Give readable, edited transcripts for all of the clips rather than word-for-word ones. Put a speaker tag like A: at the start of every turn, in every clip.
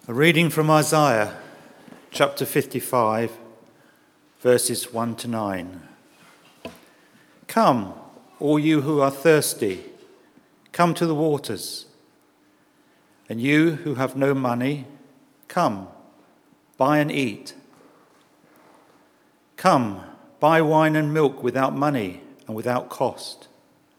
A: A reading from Isaiah, chapter 55, verses 1 to 9. Come, all you who are thirsty, come to the waters. And you who have no money, come, buy and eat. Come, buy wine and milk without money and without cost.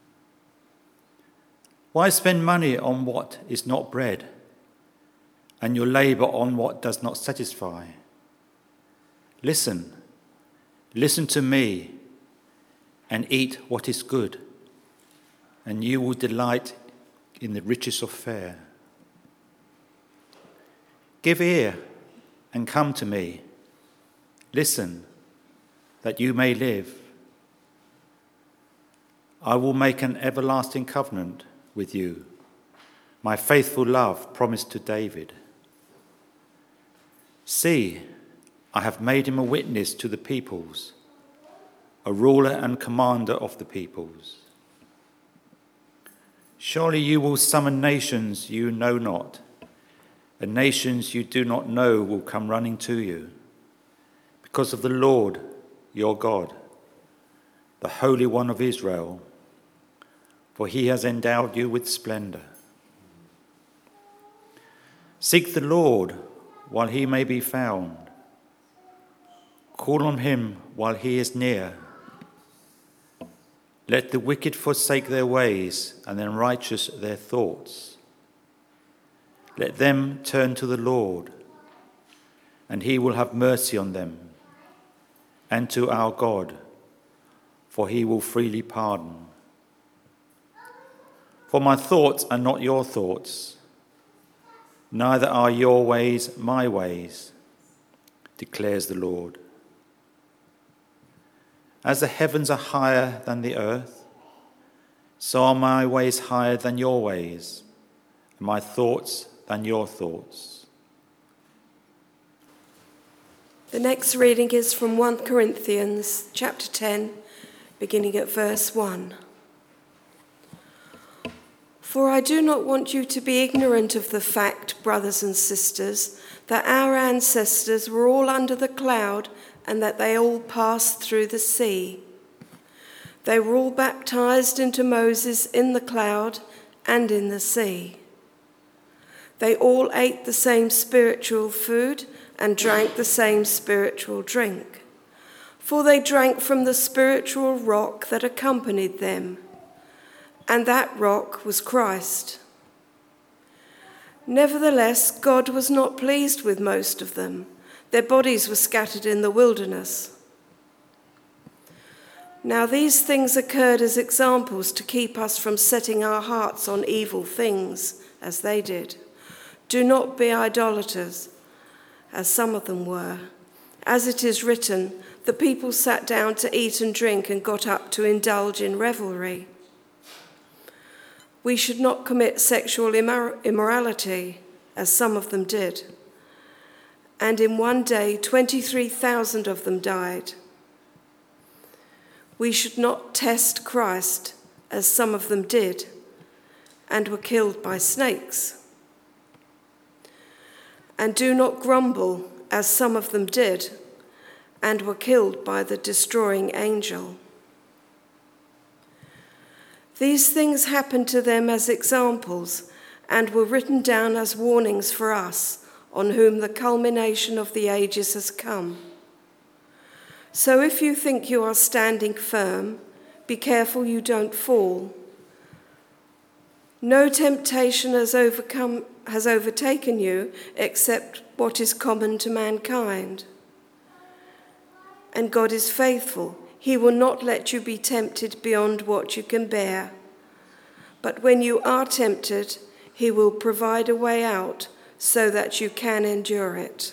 A: Why spend money on what is not bread, and your labor on what does not satisfy? Listen to me, and eat what is good, and you will delight in the riches of fare. Give ear and come to me. Listen, that you may live. I will make an everlasting covenant with you, my faithful love promised to David. See, I have made him a witness to the peoples, a ruler and commander of the peoples. Surely you will summon nations you know not, and nations you do not know will come running to you, because of the Lord your God, the Holy One of Israel, for he has endowed you with splendor. Seek the Lord while he may be found. Call on him while he is near. Let the wicked forsake their ways, and the unrighteous their thoughts. Let them turn to the Lord, and he will have mercy on them, and to our God, for he will freely pardon. For my thoughts are not your thoughts, neither are your ways my ways, declares the Lord. As the heavens are higher than the earth, so are my ways higher than your ways, and my thoughts than your thoughts.
B: The next reading is from 1 Corinthians chapter 10, beginning at verse 1. For I do not want you to be ignorant of the fact, brothers and sisters, that our ancestors were all under the cloud and that they all passed through the sea. They were all baptized into Moses in the cloud and in the sea. They all ate the same spiritual food and drank the same spiritual drink, for they drank from the spiritual rock that accompanied them, and that rock was Christ. Nevertheless, God was not pleased with most of them. Their bodies were scattered in the wilderness. Now these things occurred as examples to keep us from setting our hearts on evil things, as they did. Do not be idolaters, as some of them were. As it is written, the people sat down to eat and drink and got up to indulge in revelry. We should not commit sexual immorality, as some of them did. And in one day, 23,000 of them died. We should not test Christ, as some of them did, and were killed by snakes. And do not grumble, as some of them did, and were killed by the destroying angel. These things happened to them as examples and were written down as warnings for us, on whom the culmination of the ages has come. So if you think you are standing firm, be careful you don't fall. No temptation has overtaken you except what is common to mankind. And God is faithful. He will not let you be tempted beyond what you can bear. But when you are tempted, he will provide a way out so that you can endure it.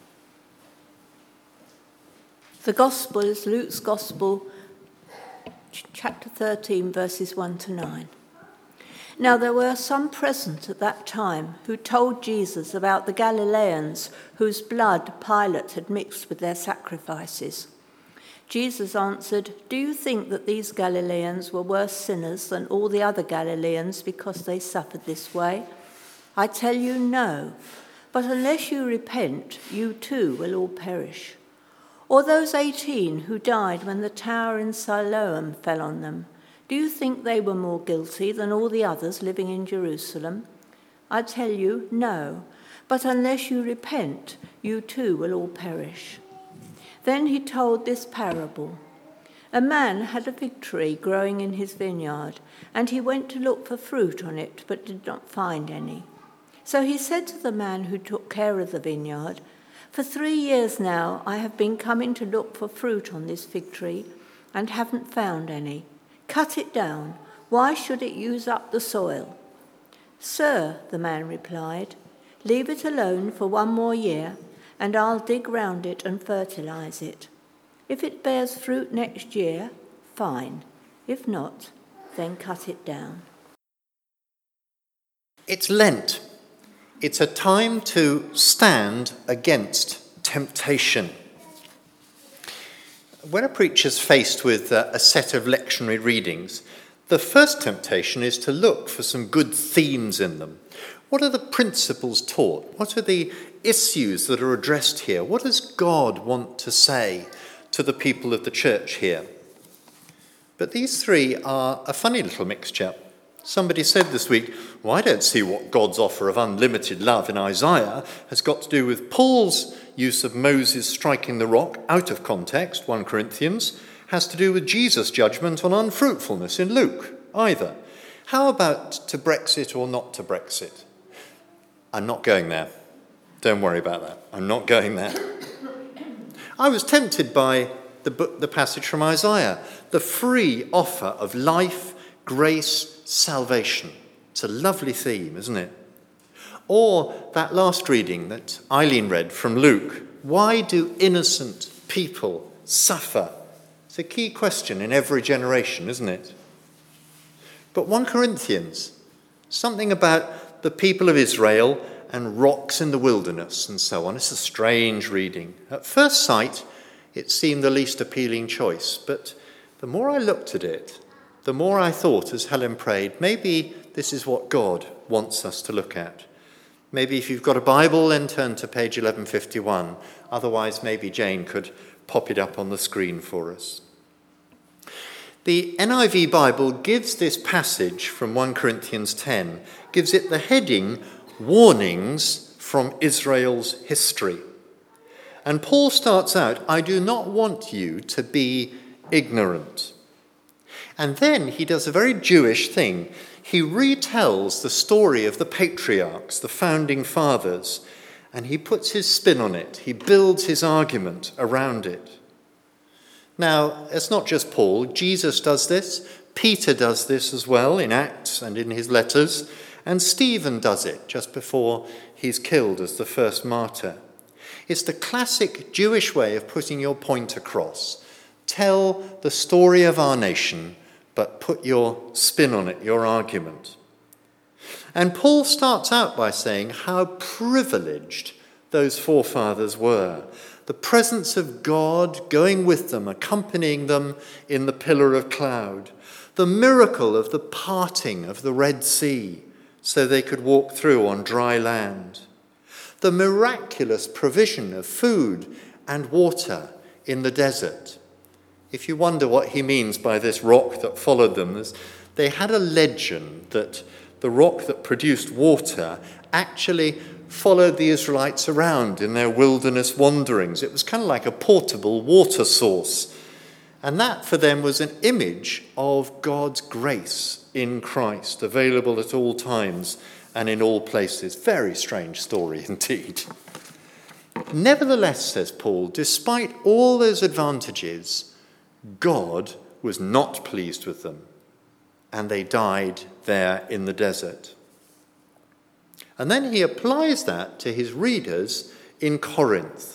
C: The Gospel is Luke's Gospel, chapter 13, verses 1 to 9. Now there were some present at that time who told Jesus about the Galileans whose blood Pilate had mixed with their sacrifices. Jesus answered, "Do you think that these Galileans were worse sinners than all the other Galileans because they suffered this way? I tell you, no. but unless you repent, you too will all perish. Or those 18 who died when the tower in Siloam fell on them, do you think they were more guilty than all the others living in Jerusalem? I tell you, no, but unless you repent, you too will all perish. Then he told this parable. A man had a fig tree growing in his vineyard, and he went to look for fruit on it, but did not find any. So he said to the man who took care of the vineyard, "For 3 years now I have been coming to look for fruit on this fig tree, and haven't found any. Cut it down. Why should it use up the soil?" "Sir," the man replied, "leave it alone for 1 more year, and I'll dig round it and fertilize it. If it bears fruit next year, fine. If not, then cut it down."
D: It's Lent. It's a time to stand against temptation. When a preacher's faced with a set of lectionary readings, the first temptation is to look for some good themes in them. What are the principles taught? What are the issues that are addressed here? What does God want to say to the people of the church here? But these three are a funny little mixture. Somebody said this week, "Well, I don't see what God's offer of unlimited love in Isaiah has got to do with Paul's use of Moses striking the rock out of context, 1 Corinthians, has to do with Jesus' judgment on unfruitfulness in Luke, either. How about to Brexit or not to Brexit?" I'm not going there. Don't worry about that. I'm not going there. I was tempted by the passage from Isaiah, the free offer of life, grace, salvation. It's a lovely theme, isn't it? Or that last reading that Eileen read from Luke. Why do innocent people suffer? It's a key question in every generation, isn't it? But 1 Corinthians, something about the people of Israel and rocks in the wilderness and so on. It's a strange reading. At first sight, it seemed the least appealing choice, but the more I looked at it, the more I thought, as Helen prayed, maybe this is what God wants us to look at. Maybe if you've got a Bible, then turn to page 1151. Otherwise, maybe Jane could pop it up on the screen for us. The NIV Bible gives this passage from 1 Corinthians 10, gives it the heading, Warnings from Israel's History. And Paul starts out, "I do not want you to be ignorant." And then he does a very Jewish thing. He retells the story of the patriarchs, the founding fathers, and he puts his spin on it. He builds his argument around it. Now, it's not just Paul. Jesus does this. Peter does this as well in Acts and in his letters. And Stephen does it just before he's killed as the first martyr. It's the classic Jewish way of putting your point across. Tell the story of our nation, but put your spin on it, your argument. And Paul starts out by saying how privileged those forefathers were. The presence of God going with them, accompanying them in the pillar of cloud. The miracle of the parting of the Red Sea so they could walk through on dry land. The miraculous provision of food and water in the desert. If you wonder what he means by this rock that followed them, they had a legend that the rock that produced water actually followed the Israelites around in their wilderness wanderings. It was kind of like a portable water source. And that for them was an image of God's grace in Christ, available at all times and in all places. Very strange story indeed. Nevertheless, says Paul, despite all those advantages, God was not pleased with them, and they died there in the desert. And then he applies that to his readers in Corinth.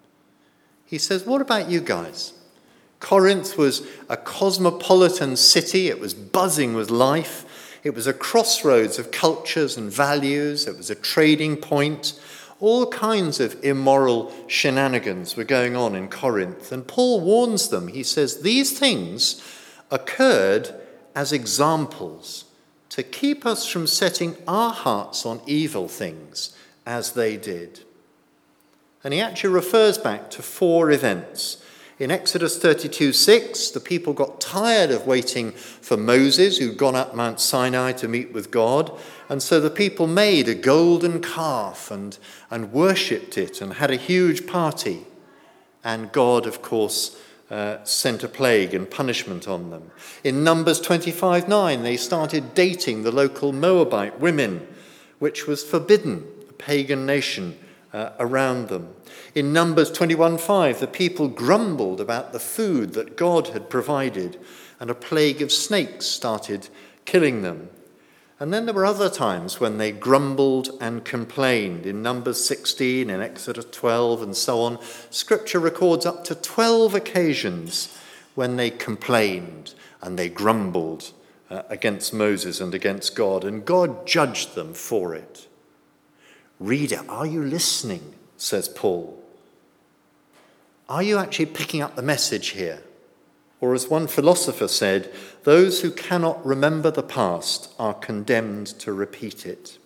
D: He says, what about you guys? Corinth was a cosmopolitan city. It was buzzing with life. It was a crossroads of cultures and values. It was a trading point. All kinds of immoral shenanigans were going on in Corinth. And Paul warns them. He says, these things occurred as examples to keep us from setting our hearts on evil things as they did. And he actually refers back to 4 events. In Exodus 32:6, the people got tired of waiting for Moses, who'd gone up Mount Sinai to meet with God. And so the people made a golden calf and worshipped it and had a huge party. And God, of course, sent a plague and punishment on them. In Numbers 25:9, they started dating the local Moabite women, which was forbidden, a pagan nation around them. In Numbers 21:5, the people grumbled about the food that God had provided, and a plague of snakes started killing them. And then there were other times when they grumbled and complained. In Numbers 16, in Exodus 12, and so on, Scripture records up to 12 occasions when they complained and they grumbled against Moses and against God, and God judged them for it. Reader, are you listening? Says Paul. Are you actually picking up the message here? Or as one philosopher said, those who cannot remember the past are condemned to repeat it.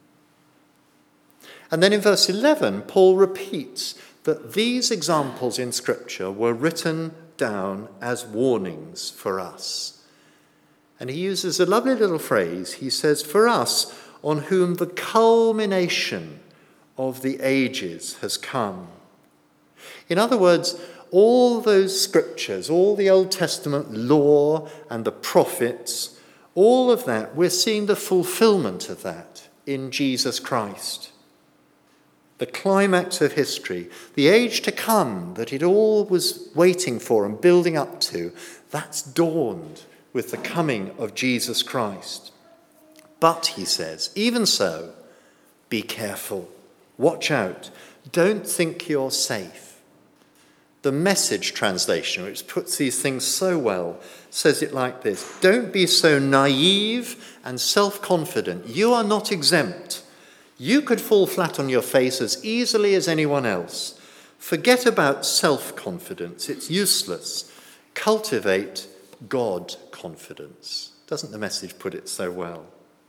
D: And then in verse 11, Paul repeats that these examples in Scripture were written down as warnings for us. And he uses a lovely little phrase. He says, for us, on whom the culmination of the ages has come. In other words, all those scriptures, all the Old Testament law and the prophets, all of that, we're seeing the fulfillment of that in Jesus Christ. The climax of history, the age to come that it all was waiting for and building up to, that's dawned with the coming of Jesus Christ. But, he says, even so, be careful. Watch out. Don't think you're safe. The Message translation, which puts these things so well, says it like this. Don't be so naive and self-confident. You are not exempt. You could fall flat on your face as easily as anyone else. Forget about self-confidence. It's useless. Cultivate God-confidence. Doesn't the Message put it so well?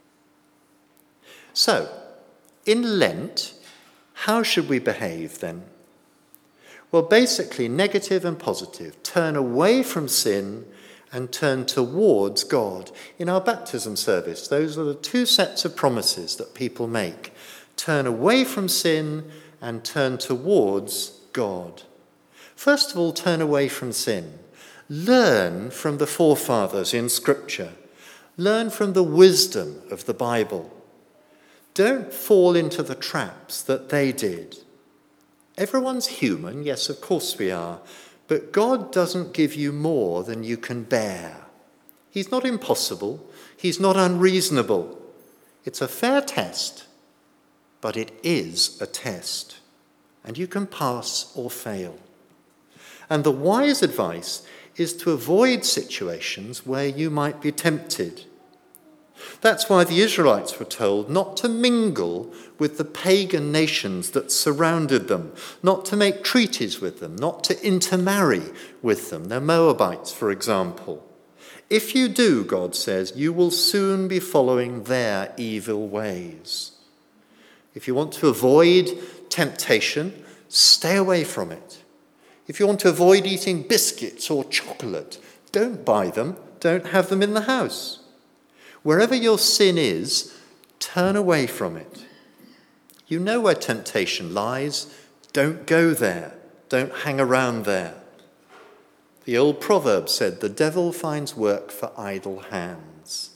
D: So, in Lent, how should we behave then? Well, basically, negative and positive. Turn away from sin and turn towards God. In our baptism service, those are the 2 sets of promises that people make. Turn away from sin and turn towards God. First of all, turn away from sin. Learn from the forefathers in Scripture. Learn from the wisdom of the Bible. Don't fall into the traps that they did. Everyone's human, yes, of course we are, but God doesn't give you more than you can bear. He's not impossible. He's not unreasonable. It's a fair test, but it is a test, and you can pass or fail. And the wise advice is to avoid situations where you might be tempted. That's why the Israelites were told not to mingle with the pagan nations that surrounded them, not to make treaties with them, not to intermarry with them. The Moabites, for example. If you do, God says, you will soon be following their evil ways. If you want to avoid temptation, stay away from it. If you want to avoid eating biscuits or chocolate, don't buy them, don't have them in the house. Wherever your sin is, turn away from it. You know where temptation lies. Don't go there. Don't hang around there. The old proverb said, the devil finds work for idle hands.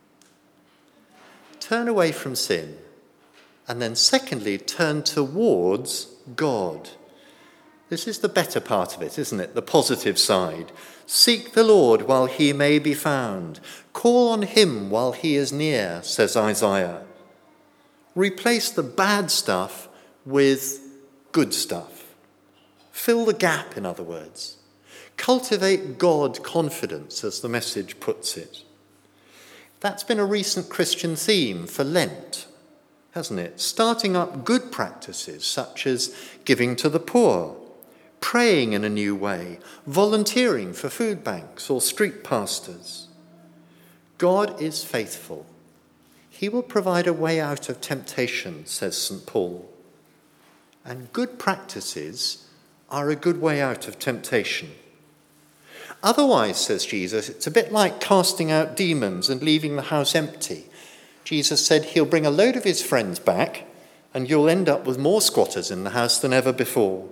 D: Turn away from sin. And then secondly, turn towards God. This is the better part of it, isn't it? The positive side. Seek the Lord while he may be found. Call on him while he is near, says Isaiah. Replace the bad stuff with good stuff. Fill the gap, in other words. Cultivate God confidence, as the Message puts it. That's been a recent Christian theme for Lent, hasn't it? Starting up good practices such as giving to the poor, praying in a new way, volunteering for food banks or street pastors. God is faithful. he will provide a way out of temptation, says St. Paul. And good practices are a good way out of temptation. Otherwise, says Jesus, it's a bit like casting out demons and leaving the house empty. Jesus said he'll bring a load of his friends back and you'll end up with more squatters in the house than ever before.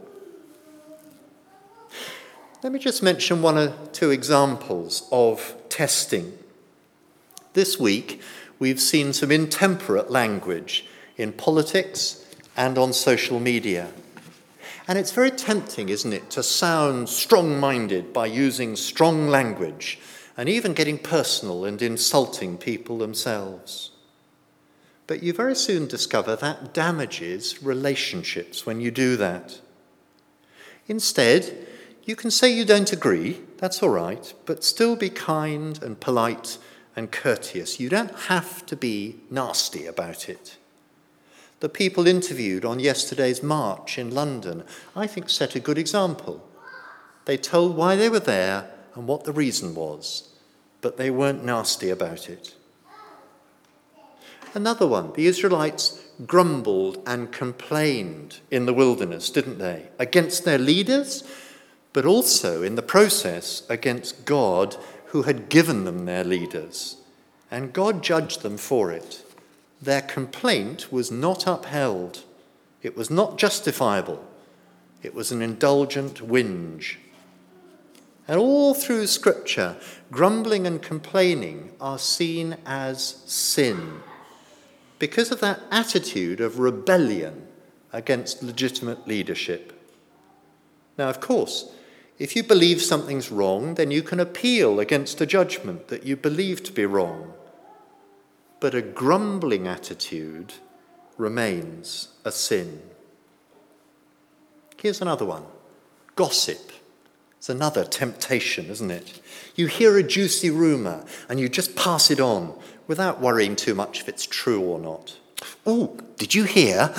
D: Let me just mention one or two examples of testing. This week, we've seen some intemperate language in politics and on social media. And it's very tempting, isn't it, to sound strong-minded by using strong language and even getting personal and insulting people themselves. But you very soon discover that damages relationships when you do that. Instead, you can say you don't agree, that's all right, but still be kind and polite and courteous. You don't have to be nasty about it. The people interviewed on yesterday's march in London, I think, set a good example. They told why they were there and what the reason was, but they weren't nasty about it. Another one, the Israelites grumbled and complained in the wilderness, didn't they? Against their leaders, but also in the process against God who had given them their leaders. And God judged them for it. Their complaint was not upheld. It was not justifiable. It was an indulgent whinge. And all through Scripture, grumbling and complaining are seen as sin because of that attitude of rebellion against legitimate leadership. Now, of course, if you believe something's wrong, then you can appeal against a judgment that you believe to be wrong. But a grumbling attitude remains a sin. Here's another one. Gossip. It's another temptation, isn't it? You hear a juicy rumour and you just pass it on without worrying too much if it's true or not. Oh, did you hear?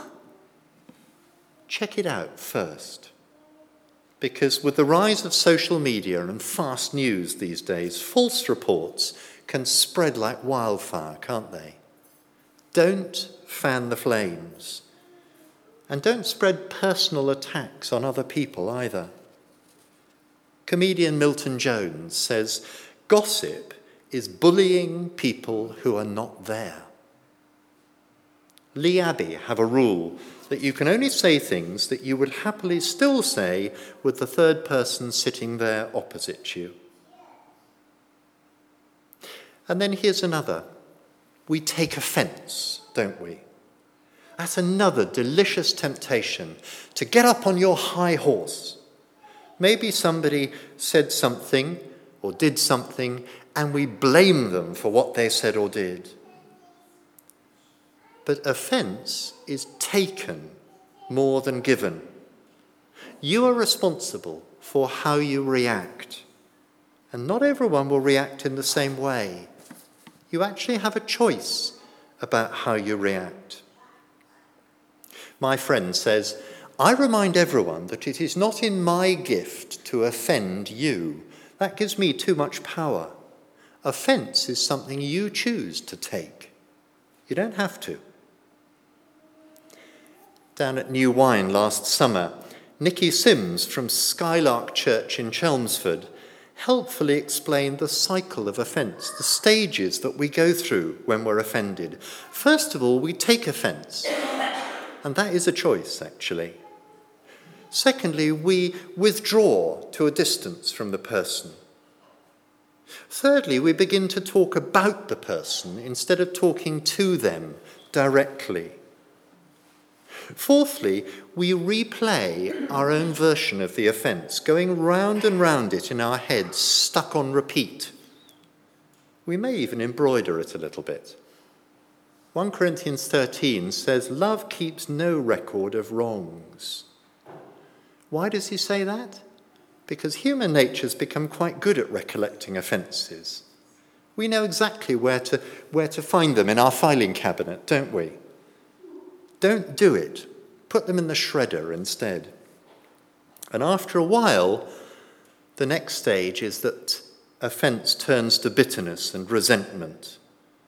D: Check it out first. Because with the rise of social media and fast news these days, false reports can spread like wildfire, can't they? Don't fan the flames. And don't spread personal attacks on other people either. Comedian Milton Jones says, gossip is bullying people who are not there. Lee Abbey have a rule that you can only say things that you would happily still say with the third person sitting there opposite you. And then here's another. We take offence, don't we? That's another delicious temptation to get up on your high horse. Maybe somebody said something or did something and we blame them for what they said or did. But offence is taken more than given. You are responsible for how you react. And not everyone will react in the same way. You actually have a choice about how you react. My friend says, I remind everyone that it is not in my gift to offend you. That gives me too much power. Offence is something you choose to take. You don't have to. Down at New Wine last summer, Nicky Sims from Skylark Church in Chelmsford helpfully explained the cycle of offence, the stages that we go through when we're offended. First of all, we take offence, and that is a choice, actually. Secondly, we withdraw to a distance from the person. Thirdly, we begin to talk about the person instead of talking to them directly. Fourthly, we replay our own version of the offence, going round and round it in our heads, stuck on repeat. We may even embroider it a little bit. 1 Corinthians 13 says, love keeps no record of wrongs. Why does he say that? Because human nature's become quite good at recollecting offences. We know exactly where to find them in our filing cabinet, don't we? Don't do it. Put them in the shredder instead. And after a while, the next stage is that offence turns to bitterness and resentment.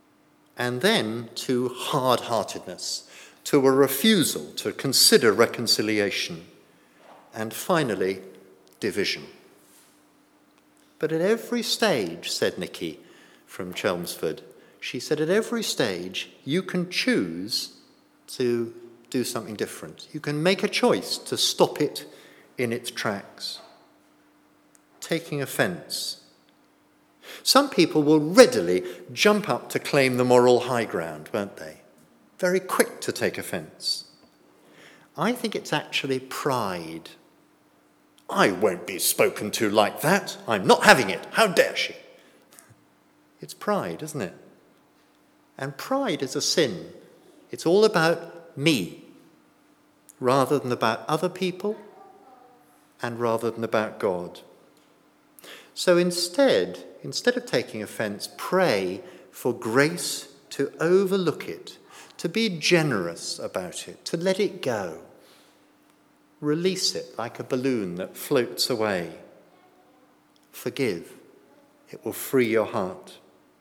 D: and then to hard-heartedness, to a refusal to consider reconciliation, and finally, division. But at every stage, said Nikki from Chelmsford, she said, at every stage, you can choose to do something different. You can make a choice to stop it in its tracks. Taking offence. Some people will readily jump up to claim the moral high ground, won't they? Very quick to take offence. I think it's actually pride. I won't be spoken to like that. I'm not having it. How dare she? It's pride, isn't it? And pride is a sin. It's all about me, rather than about other people, and rather than about God. So instead of taking offence, pray for grace to overlook it, to be generous about it, to let it go. Release it like a balloon that floats away. Forgive. It will free your heart.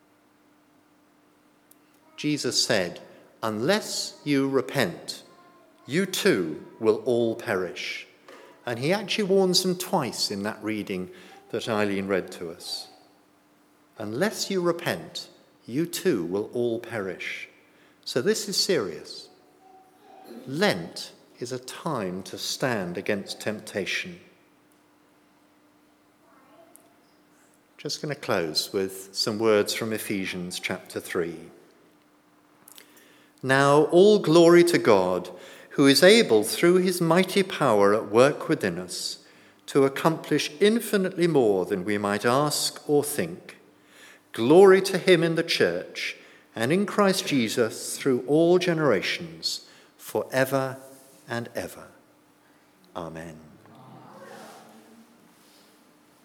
D: Jesus said, unless you repent, you too will all perish. And he actually warns them twice in that reading that Eileen read to us. Unless you repent, you too will all perish. So this is serious. Lent is a time to stand against temptation. Just going to close with some words from Ephesians chapter 3. Now all glory to God, who is able through his mighty power at work within us to accomplish infinitely more than we might ask or think. Glory to him in the church and in Christ Jesus through all generations, forever and ever. Amen.